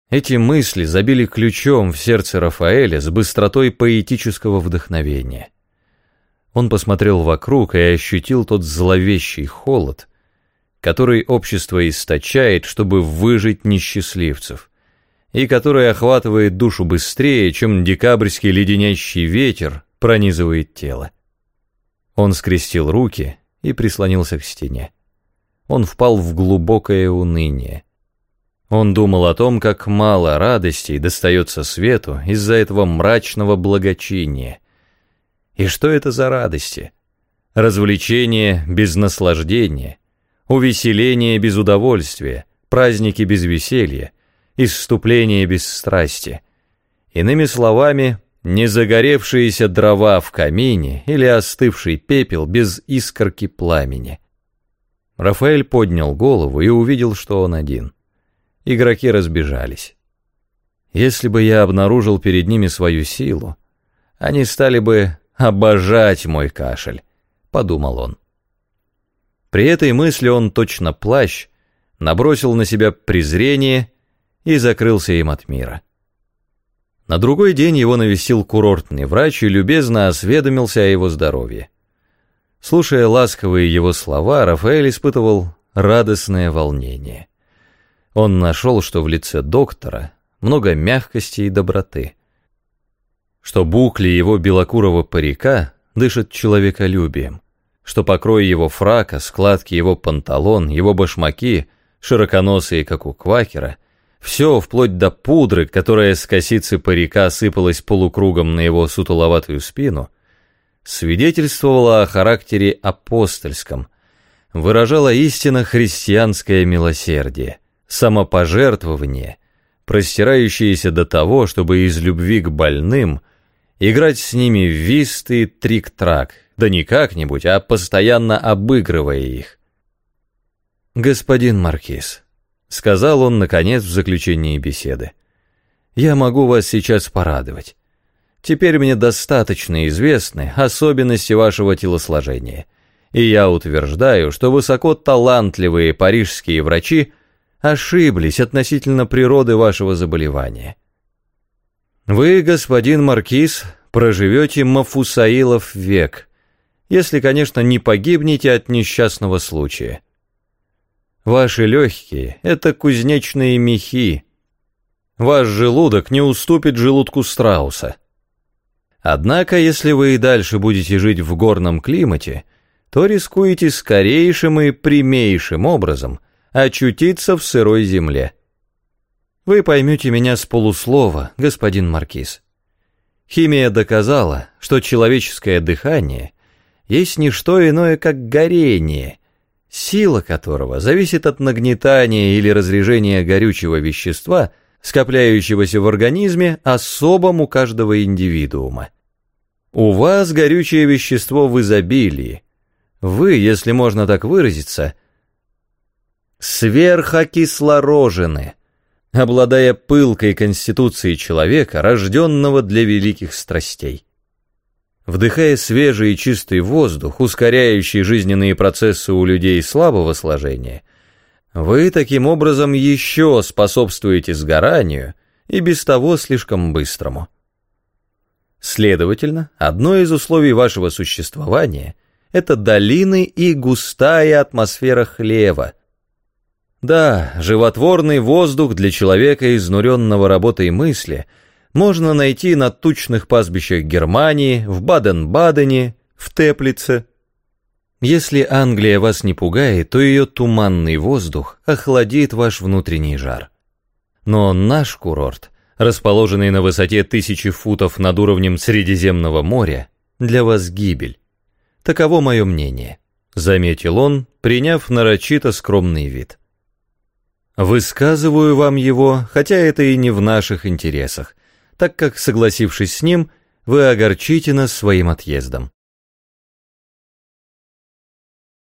Эти мысли забили ключом в сердце Рафаэля с быстротой поэтического вдохновения. Он посмотрел вокруг и ощутил тот зловещий холод, который общество источает, чтобы выжить несчастливцев, и который охватывает душу быстрее, чем декабрьский леденящий ветер пронизывает тело. Он скрестил руки и прислонился к стене. Он впал в глубокое уныние. Он думал о том, как мало радостей достается свету из-за этого мрачного благочиния. И что это за радости? Развлечение без наслаждения, увеселение без удовольствия, праздники без веселья, исступление без страсти. Иными словами, не загоревшиеся дрова в камине или остывший пепел без искорки пламени. Рафаэль поднял голову и увидел, что он один. Игроки разбежались. Если бы я обнаружил перед ними свою силу, они стали бы обожать мой кашель, подумал он. При этой мысли он, точно плащ, набросил на себя презрение и закрылся им от мира. На другой день его навестил курортный врач и любезно осведомился о его здоровье. Слушая ласковые его слова, Рафаэль испытывал радостное волнение. Он нашел, что в лице доктора много мягкости и доброты, что букли его белокурого парика дышат человеколюбием, что покрой его фрака, складки его панталон, его башмаки, широконосые, как у квакера, все, вплоть до пудры, которая с косицы парика сыпалась полукругом на его сутуловатую спину, свидетельствовало о характере апостольском, выражало истинно христианское милосердие, самопожертвование, простирающееся до того, чтобы из любви к больным играть с ними в вист и трик-трак, да не как-нибудь, а постоянно обыгрывая их. «Господин маркиз», — сказал он, наконец, в заключении беседы, — «я могу вас сейчас порадовать. Теперь мне достаточно известны особенности вашего телосложения, и я утверждаю, что высоко талантливые парижские врачи ошиблись относительно природы вашего заболевания. Вы, господин маркиз, проживете Мафусаилов век, если, конечно, не погибнете от несчастного случая. Ваши легкие — это кузнечные мехи. Ваш желудок не уступит желудку страуса. Однако, если вы и дальше будете жить в горном климате, то рискуете скорейшим и прямейшим образом очутиться в сырой земле. Вы поймете меня с полуслова, господин маркиз. Химия доказала, что человеческое дыхание есть не что иное, как горение, сила которого зависит от нагнетания или разрежения горючего вещества, скопляющегося в организме особом у каждого индивидуума. У вас горючее вещество в изобилии. Вы, если можно так выразиться, сверхокислорожены, обладая пылкой конституцией человека, рожденного для великих страстей. Вдыхая свежий и чистый воздух, ускоряющий жизненные процессы у людей слабого сложения, вы таким образом еще способствуете сгоранию и без того слишком быстрому. Следовательно, одно из условий вашего существования – это долины и густая атмосфера хлева. Да, животворный воздух для человека, изнуренного работой мысли, можно найти на тучных пастбищах Германии, в Баден-Бадене, в Теплице. Если Англия вас не пугает, то ее туманный воздух охладит ваш внутренний жар. Но наш курорт, расположенный на высоте 1000 футов над уровнем Средиземного моря, для вас гибель. Таково мое мнение, заметил он, приняв нарочито скромный вид. Высказываю вам его, хотя это и не в наших интересах, так как, согласившись с ним, вы огорчите нас своим отъездом.